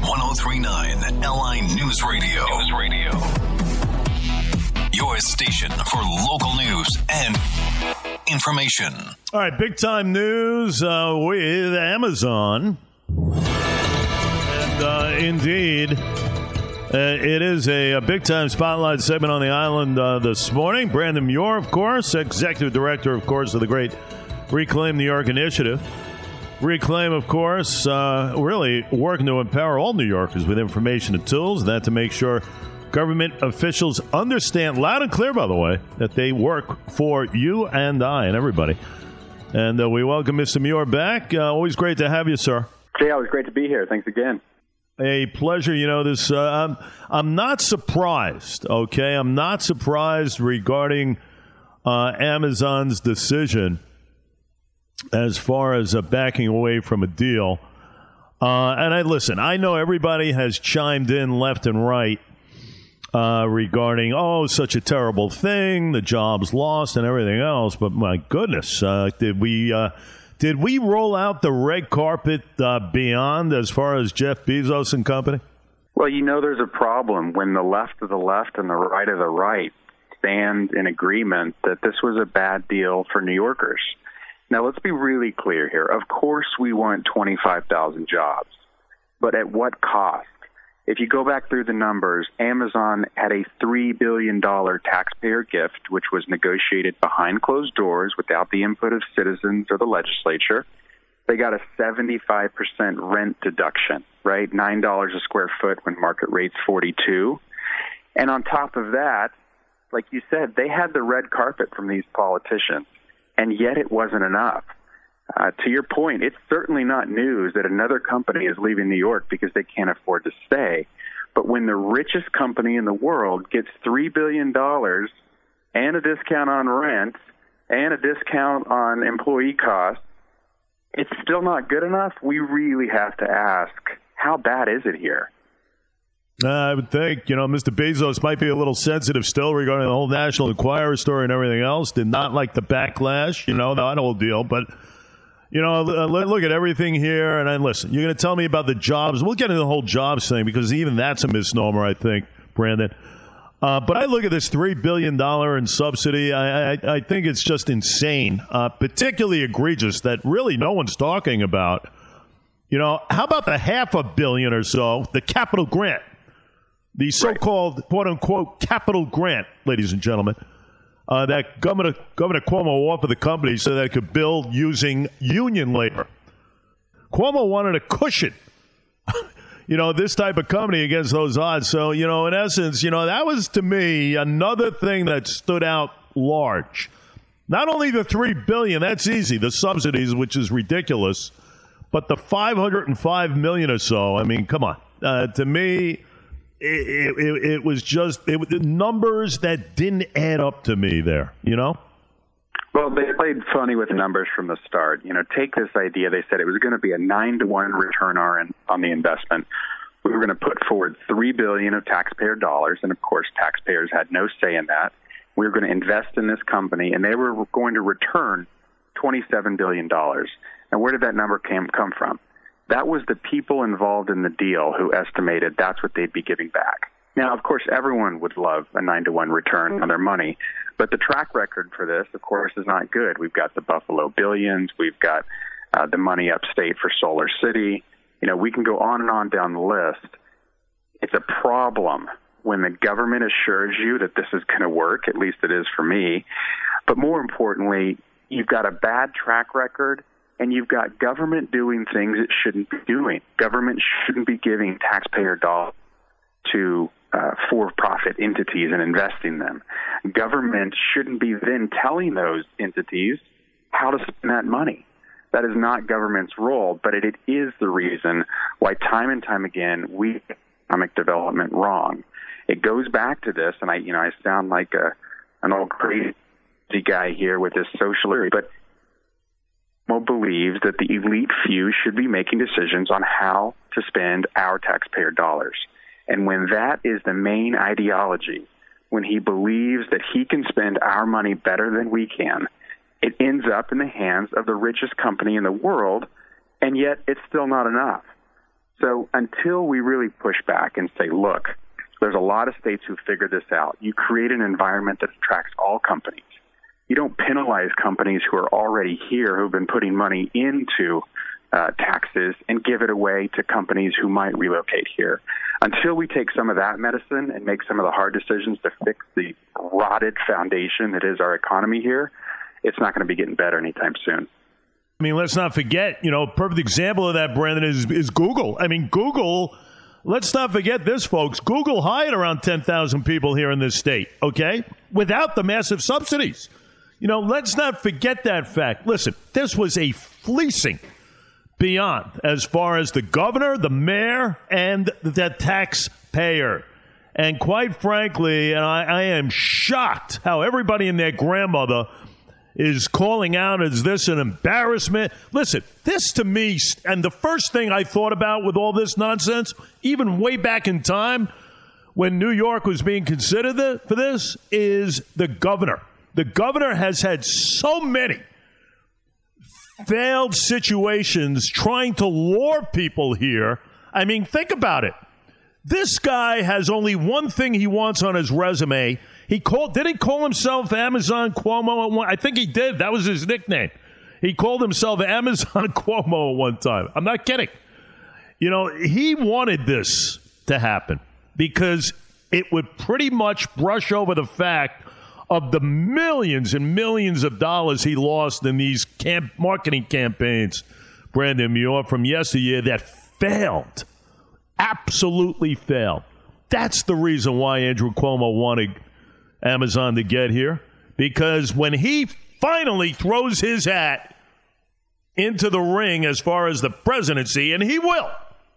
1039 LI News Radio. Your station for local news and information. All right, big time news with Amazon. And indeed, it is a big time spotlight segment on the island this morning. Brandon Muir, of course, executive director, of course, of the great Reclaim New York initiative. Reclaim, of course, really working to empower all New Yorkers with information and tools, that to make sure government officials understand loud and clear, by the way, that they work for you and I and everybody. And we welcome Mr. Muir back. Always great to have you, sir. Jay, always great to be here. Thanks again. A pleasure. You know, this. I'm not surprised, okay? I'm not surprised regarding Amazon's decision as far as backing away from a deal. And I know everybody has chimed in left and right regarding, such a terrible thing, the jobs lost and everything else. But my goodness, did we roll out the red carpet beyond as far as Jeff Bezos and company? Well, you know there's a problem when the left of the left and the right of the right stand in agreement that this was a bad deal for New Yorkers. Now, let's be really clear here. Of course, we want 25,000 jobs, but at what cost? If you go back through the numbers, Amazon had a $3 billion taxpayer gift, which was negotiated behind closed doors without the input of citizens or the legislature. They got a 75% rent deduction, right? $9 a square foot when market rate's $42. And on top of that, like you said, they had the red carpet from these politicians. And yet it wasn't enough. To your point, it's certainly not news that another company is leaving New York because they can't afford to stay. But when the richest company in the world gets $3 billion and a discount on rent and a discount on employee costs, it's still not good enough. We really have to ask, how bad is it here? I would think, Mr. Bezos might be a little sensitive still regarding the whole National Enquirer story and everything else. Did not like the backlash, that whole deal. But, look at everything here. And listen, you're going to tell me about the jobs. We'll get into the whole jobs thing because even that's a misnomer, I think, Brandon. But I look at this $3 billion in subsidy. I think it's just insane, particularly egregious that really no one's talking about. How about the $500 million or so, the capital grant? The so-called, quote-unquote, capital grant, ladies and gentlemen, that Governor Cuomo offered the company so that it could build using union labor. Cuomo wanted a cushion, this type of company against those odds. So, in essence, that was, to me, another thing that stood out large. Not only the $3 billion, that's easy, the subsidies, which is ridiculous, but the $505 million or so. I mean, come on. To me, it was just numbers that didn't add up to me there, Well, they played funny with numbers from the start. Take this idea. They said it was going to be a 9-to-1 return on the investment. We were going to put forward $3 billion of taxpayer dollars, and of course, taxpayers had no say in that. We were going to invest in this company, and they were going to return $27 billion. And where did that number come from? That was the people involved in the deal who estimated that's what they'd be giving back. Now, of course, everyone would love a 9-to-1 return on their money, but the track record for this, of course, is not good. We've got the Buffalo Billions. We've got the money upstate for Solar City. We can go on and on down the list. It's a problem when the government assures you that this is going to work, at least it is for me. But more importantly, you've got a bad track record, and you've got government doing things it shouldn't be doing. Government shouldn't be giving taxpayer dollars to for-profit entities and investing them. Government shouldn't be then telling those entities how to spend that money. That is not government's role, but it is the reason why time and time again we get economic development wrong. It goes back to this, and I sound like an old crazy guy here with this social theory, but believes that the elite few should be making decisions on how to spend our taxpayer dollars. And when that is the main ideology, when he believes that he can spend our money better than we can, it ends up in the hands of the richest company in the world, and yet it's still not enough. So until we really push back and say, look, there's a lot of states who figured this out. You create an environment that attracts all companies. You don't penalize companies who are already here, who've been putting money into taxes, and give it away to companies who might relocate here. Until we take some of that medicine and make some of the hard decisions to fix the rotted foundation that is our economy here, it's not going to be getting better anytime soon. I mean, let's not forget, a perfect example of that, Brandon, is Google. I mean, Google, let's not forget this, folks. Google hired around 10,000 people here in this state, okay, without the massive subsidies. Let's not forget that fact. Listen, this was a fleecing beyond as far as the governor, the mayor, and the taxpayer. And quite frankly, and I am shocked how everybody and their grandmother is calling out as this an embarrassment. Listen, this to me, and the first thing I thought about with all this nonsense, even way back in time when New York was being considered for this, is the governor. The governor has had so many failed situations trying to lure people here. I mean, think about it. This guy has only one thing he wants on his resume. Did he call himself Amazon Cuomo at one? I think he did. That was his nickname. He called himself Amazon Cuomo at one time. I'm not kidding. He wanted this to happen because it would pretty much brush over the fact of the millions and millions of dollars he lost in these marketing campaigns, Brandon Muir, from yesteryear that failed, absolutely failed. That's the reason why Andrew Cuomo wanted Amazon to get here, because when he finally throws his hat into the ring as far as the presidency, and he will,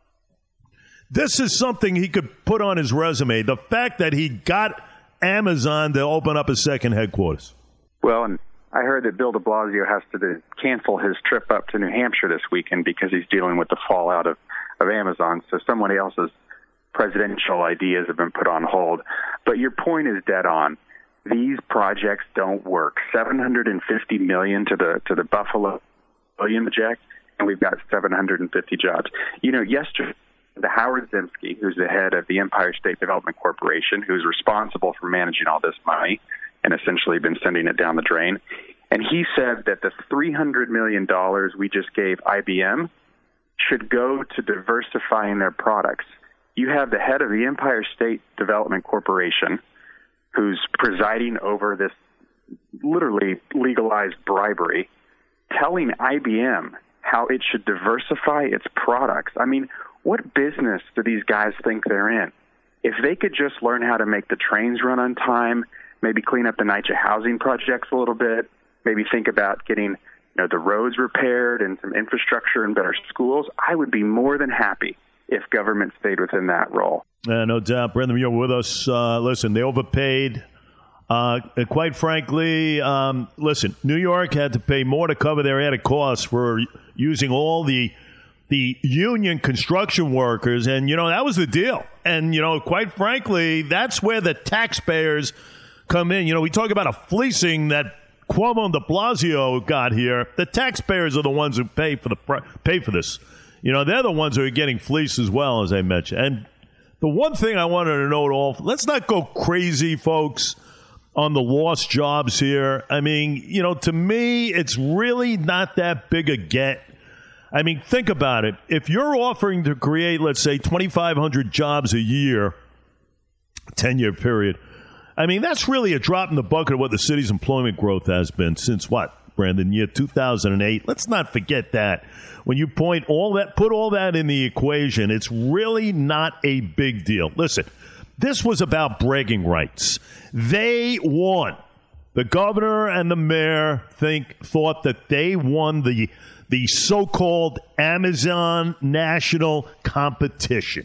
this is something he could put on his resume, the fact that he got Amazon to open up a second headquarters. Well, and I heard that Bill de Blasio has to cancel his trip up to New Hampshire this weekend because he's dealing with the fallout of Amazon. So somebody else's presidential ideas have been put on hold. But your point is dead on. These projects don't work. $750 million to the Buffalo Billion project, and we've got 750 jobs. Yesterday, the Howard Zemsky, who's the head of the Empire State Development Corporation, who's responsible for managing all this money and essentially been sending it down the drain, and he said that the $300 million we just gave IBM should go to diversifying their products. You have the head of the Empire State Development Corporation who's presiding over this literally legalized bribery, telling IBM how it should diversify its products. I mean, what business do these guys think they're in? If they could just learn how to make the trains run on time, maybe clean up the NYCHA housing projects a little bit, maybe think about getting the roads repaired and some infrastructure and better schools, I would be more than happy if government stayed within that role. No doubt. Brendan, you're with us. Listen, they overpaid. Quite frankly, listen, New York had to pay more to cover their added costs for using all the union construction workers, and that was the deal. And quite frankly, that's where the taxpayers come in. We talk about a fleecing that Cuomo and de Blasio got here. The taxpayers are the ones who pay for this. They're the ones who are getting fleeced as well, as I mentioned. And the one thing I wanted to note, let's not go crazy, folks, on the lost jobs here. I mean, to me, it's really not that big a get. I mean, think about it. If you're offering to create, let's say, 2,500 jobs a year, 10-year period, I mean, that's really a drop in the bucket of what the city's employment growth has been since what, Brandon? Year 2008. Let's not forget that. When you put all that in the equation, it's really not a big deal. Listen, this was about bragging rights. They won. The governor and the mayor thought that they won the so-called Amazon national competition.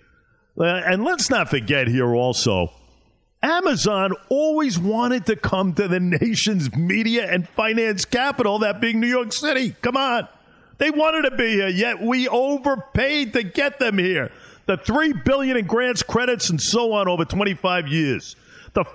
And let's not forget here also, Amazon always wanted to come to the nation's media and finance capital, that being New York City. Come on. They wanted to be here, yet we overpaid to get them here. The $3 billion in grants, credits, and so on over 25 years. The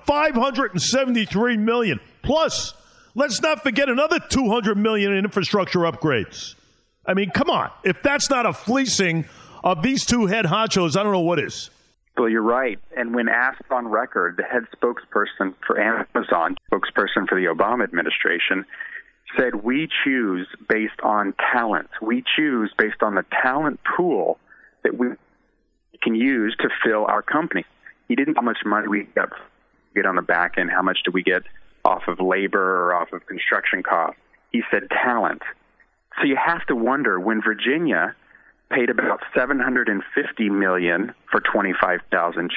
$573 million. Plus, let's not forget another $200 million in infrastructure upgrades. I mean, come on. If that's not a fleecing of these two head honchos, I don't know what is. Well, you're right. And when asked on record, the head spokesperson for Amazon, spokesperson for the Obama administration, said, we choose based on talent. We choose based on the talent pool that we can use to fill our company. He didn't know how much money we get on the back end, how much do we get off of labor or off of construction costs. He said talent. So you have to wonder, when Virginia paid about $750 million for 25,000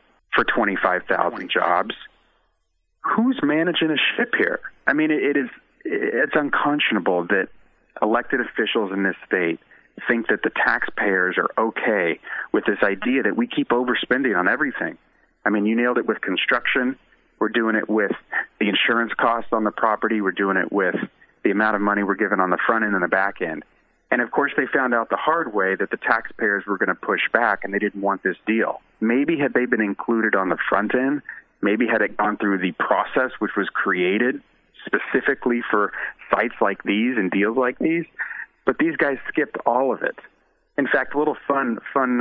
jobs, who's managing a ship here? I mean, it's unconscionable that elected officials in this state think that the taxpayers are okay with this idea that we keep overspending on everything. I mean, you nailed it with construction. We're doing it with the insurance costs on the property. We're doing it with the amount of money we're giving on the front end and the back end. And, of course, they found out the hard way that the taxpayers were going to push back, and they didn't want this deal. Maybe had they been included on the front end, maybe had it gone through the process which was created specifically for sites like these and deals like these, but these guys skipped all of it. In fact, a little fun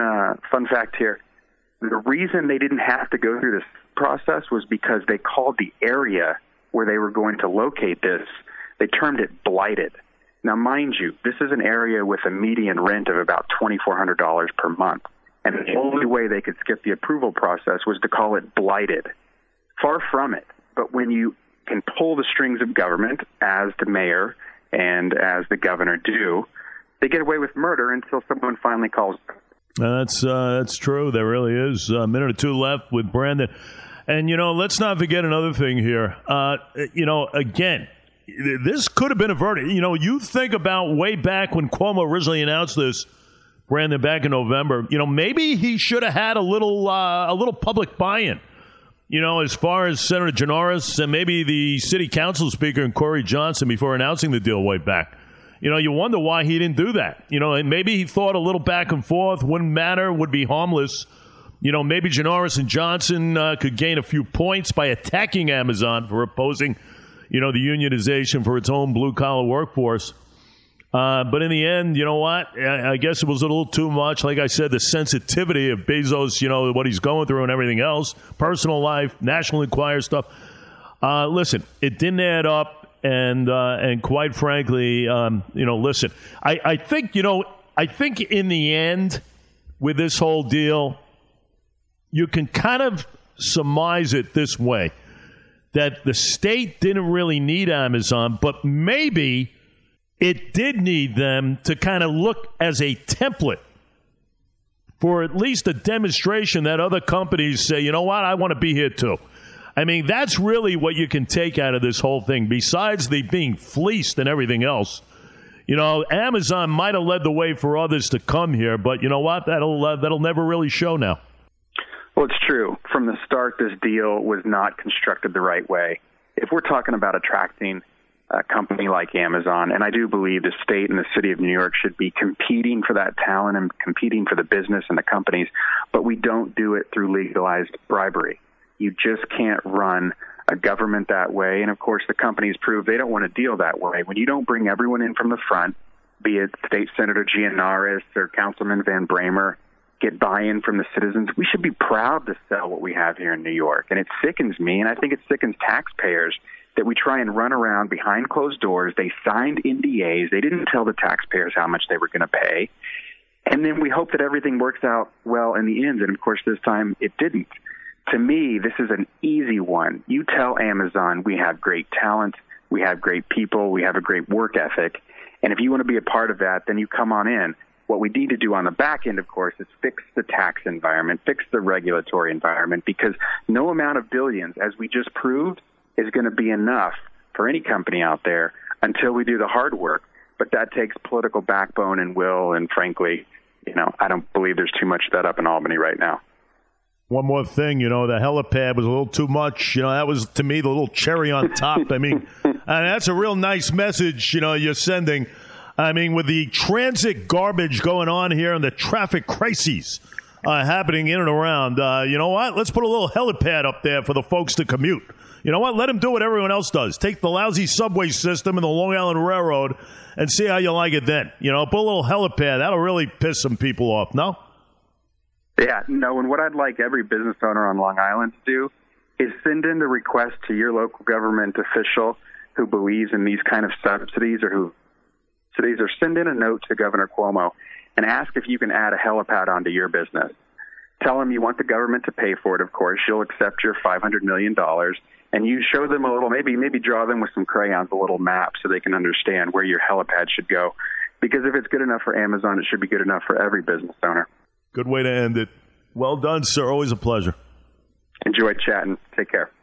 fact here. The reason they didn't have to go through this process was because they called the area where they were going to locate this, they termed it blighted. Now, mind you, this is an area with a median rent of about $2,400 per month, and the only way they could skip the approval process was to call it blighted. Far from it, but when you can pull the strings of government, as the mayor and as the governor do, they get away with murder until someone finally calls them. That's true. There really is. A minute or two left with Brandon. And, let's not forget another thing here. Again, this could have been averted. You think about way back when Cuomo originally announced this, Brandon, back in November, maybe he should have had a little public buy-in, as far as Senator Gianaris and maybe the city council speaker and Corey Johnson before announcing the deal way back. You wonder why he didn't do that. And maybe he thought a little back and forth wouldn't matter, would be harmless. Maybe Gianaris and Johnson could gain a few points by attacking Amazon for opposing, the unionization for its own blue-collar workforce. But in the end, you know what? I guess it was a little too much. Like I said, the sensitivity of Bezos, what he's going through and everything else, personal life, National Enquirer stuff. Listen, it didn't add up. And quite frankly, listen, I think in the end with this whole deal, you can kind of surmise it this way, that the state didn't really need Amazon, but maybe it did need them to kind of look as a template for at least a demonstration that other companies say, you know what, I want to be here too. I mean, that's really what you can take out of this whole thing, besides the being fleeced and everything else. Amazon might have led the way for others to come here, but you know what? That'll never really show now. Well, it's true. From the start, this deal was not constructed the right way. If we're talking about attracting a company like Amazon, and I do believe the state and the city of New York should be competing for that talent and competing for the business and the companies, but we don't do it through legalized bribery. You just can't run a government that way. And, of course, the companies prove they don't want to deal that way. When you don't bring everyone in from the front, be it State Senator Gianaris or Councilman Van Bramer, get buy-in from the citizens, we should be proud to sell what we have here in New York. And it sickens me, and I think it sickens taxpayers, that we try and run around behind closed doors. They signed NDAs. They didn't tell the taxpayers how much they were going to pay. And then we hope that everything works out well in the end. And, of course, this time it didn't. To me, this is an easy one. You tell Amazon we have great talent, we have great people, we have a great work ethic, and if you want to be a part of that, then you come on in. What we need to do on the back end, of course, is fix the tax environment, fix the regulatory environment, because no amount of billions, as we just proved, is going to be enough for any company out there until we do the hard work. But that takes political backbone and will, and frankly, I don't believe there's too much of that up in Albany right now. One more thing, the helipad was a little too much. That was, to me, the little cherry on top. I mean, that's a real nice message, you're sending. I mean, with the transit garbage going on here and the traffic crises happening in and around, you know what? Let's put a little helipad up there for the folks to commute. You know what? Let them do what everyone else does. Take the lousy subway system and the Long Island Railroad and see how you like it then. Put a little helipad. That'll really piss some people off, no? Yeah, no, and what I'd like every business owner on Long Island to do is send in the request to your local government official who believes in these kind of subsidies or send in a note to Governor Cuomo and ask if you can add a helipad onto your business. Tell them you want the government to pay for it, of course. You'll accept your $500 million, and you show them a little, maybe draw them with some crayons, a little map so they can understand where your helipad should go. Because if it's good enough for Amazon, it should be good enough for every business owner. Good way to end it. Well done, sir. Always a pleasure. Enjoyed chatting. Take care.